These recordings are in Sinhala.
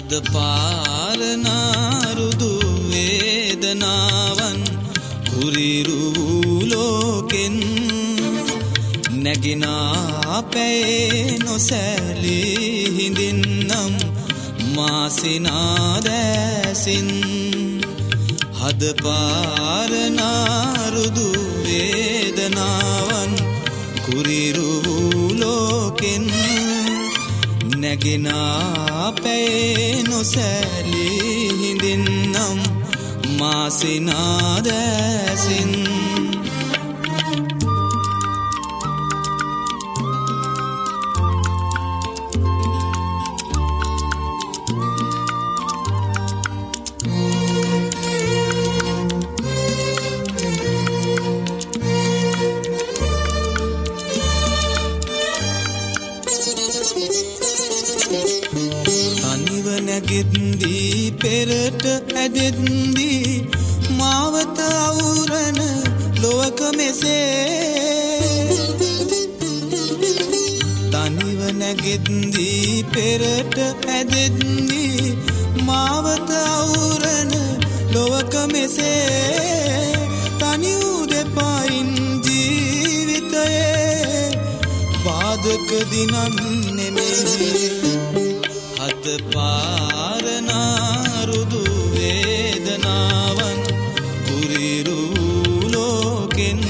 හද පාරනාරුදු වේදනාවන් කුරිරු ලෝකෙන් නැගිනා පැයේ නොසැලී හිඳින්නම් මාසිනාදැසින් හද පාරනාරුදු වේදනාවන් කුරිරු ලෝකෙන් නැගිනා පැයේ නොසැලී හිඳින්නම් මාසිනාදැසින් නැගෙද්දී පෙරට ඇදෙද්දී මාවත අවුරන ලොවක මෙසේ තනිව නැගෙද්දී පෙරට ඇදෙද්දී මාවත අවුරන ලොවක මෙසේ තනි වූ දෙපයින් ජීවිතයේ බාධක දිනන්නේ නෙමෙයි හද පාරනාරුදු වේදනාවන් කුරිරු ලෝකෙන්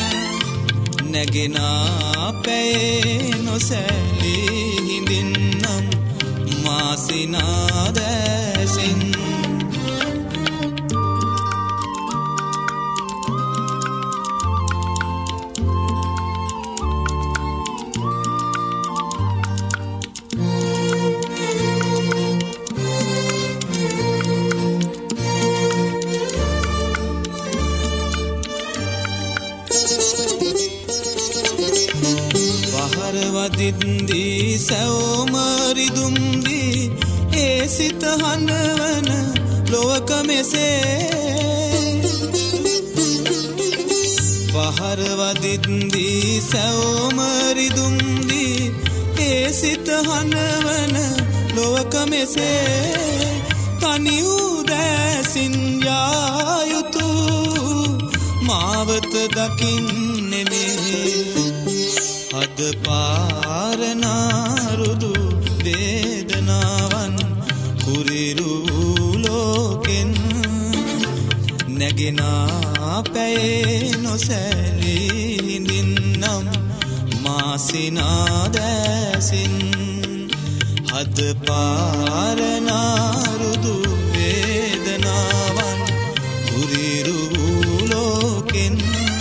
නැගෙනා පැයේ නොසැලී හිඳින්නම් මාසිනාදැසින් වදින්දී සැවොමරිදුම්දී ඒ සිත හඬවන ලොවක මෙසේ පහර වදින්දී සැවොමරිදුම්දී ඒ සිත හඬවන ලොවක මෙසේ තනි වූ දැසින් යා යුතු මාවත දකින්නේ නෙමෙයි හද පාරනාරුදු වේදනාවන් කුරිරු ලෝකෙන් නැගෙනා පැයේ නොසැලී හිඳින්නම් මාසිනාදැසින් හද පාරනාරුදු වේදනාවන් කුරිරු ලෝකෙන්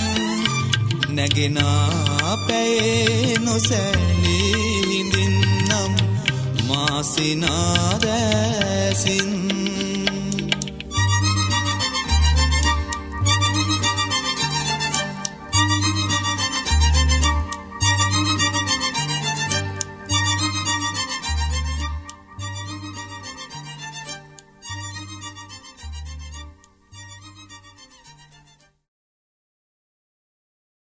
නැගෙනා පැයේ නොසැලී හිඳින්නම් මාසිනාදැසින්